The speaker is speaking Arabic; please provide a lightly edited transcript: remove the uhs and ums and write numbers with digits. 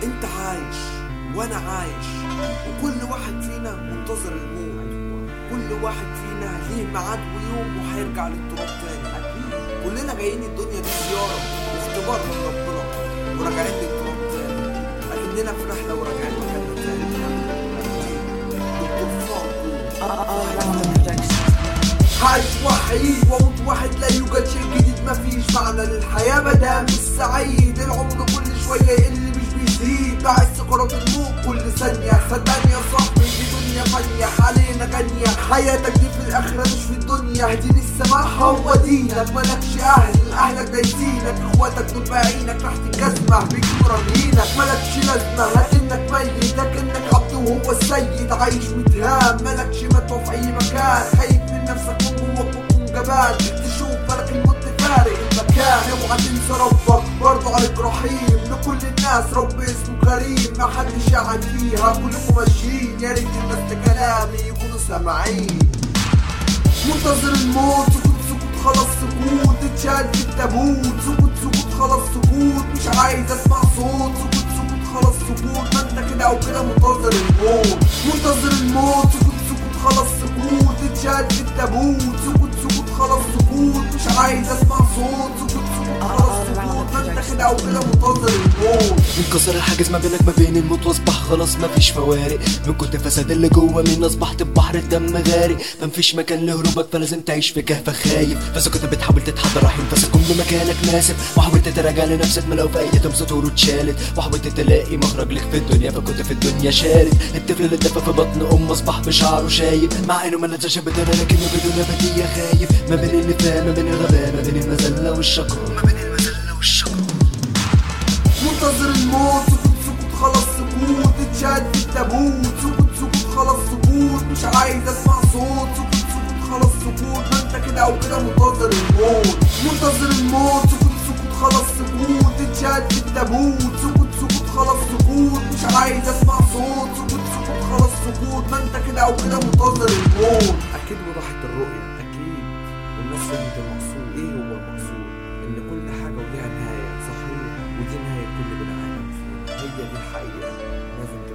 انت عايش وانا عايش، وكل واحد فينا منتظر الموت. كل واحد فينا ليه ميعاد ويوم وهيرجع للتراب تاني. كلنا جايين الدنيا دي زيارة واختبار من ربنا وراجعين للتراب تاني، لكننا في رحلة وراجعين مكاننا تاني. عايش وحيد واموت واحد، لا يوجد شيء جديد، مفيش معنى للحياة مدام مش سعيد. العمر كل شوية يقل مش بيزيد، بعد سكرات الموت كل ثانية. صدقني يا صاحبي دي دنيا فانية علينا جانية، حياتك دي في الآخرة مش في الدنيا. دين السماح هو دينك، ملكش أهلك دايسينك، اخواتك دول باعينك تحت الجزمة بيكونوا رامينك. ملكش لازمة لكنك ميت، لكنك عبد وهو السيد. عايش متهام ملكش مدفع في أي مكان، خايف من نفسك من جواك وتكون جبان. تشوف ملك الموت فارق المكان، اوعى تنسى ربك برضه عليك رحيم. لكل الناس رب اسمه كريم، ما حدش يعد فيها كلكم ماشيين. يا ريت الناس لكلامي يكونوا سامعين. منتظر الموت سكوت خلاص سكوت، اتشال في التابوت. سكوت خلاص سكوت، مش عايز اسمع صوت. سكوت خلاص سكوت، ما انت كده او كده منتظر الموت. منتظر الموت سكوت خلاص سكوت، اتشال في التابوت. سكوت خلاص سكوت، مش عايز اسمع صوت. سكوت خلاص سكوت، ما انت كده او كده منتظر الموت. انكسر الحاجز ما بينك ما بين الموت واصبح خلاص مفيش فوارق. من كنت فساد اللي جوه مين اصبحت ببحر الدم غارق. مفيش مكان لهروبك فلازم تعيش في كهف خايف. بس كنت بتحاول تتحضر رحيم فسكن بمكانك ناسف، وحاولت تراجع لنفسك ما لو في اي سطور اتشالت. وحاولت تلاقي مخرج لك في الدنيا فكنت في الدنيا شارد. الطفل اللي اتدفى في بطن امه اصبح بشعره شايب، مع انه ما نزلش بدنا لكنه بدون بديه خايف. ما بين النفاق ما بين الغباء ما بين المذله والشقاء، ما بين المذله والشقاء. منتظر الموت سكوت خلاص سكوت، اتشال في التابوت. سكوت خلاص سكوت، مش عايز اسمع صوت. سكوت خلاص سكوت، ما انت كده او كده منتظر الموت. منتظر الموت سكوت خلاص سكوت، اتشال في التابوت. سكوت خلاص سكوت، مش عايز اسمع صوت. سكوت خلاص سكوت، ما انت كده او كده منتظر الموت. اكيد وضحت الرؤية اكيد، والناس فهمت المقصود. ايه هو المقصود؟ ان كل حاجة وليها نهاية صحيح، ودي نهاية كل بني آدم فينا. هي دي الحقيقة لازم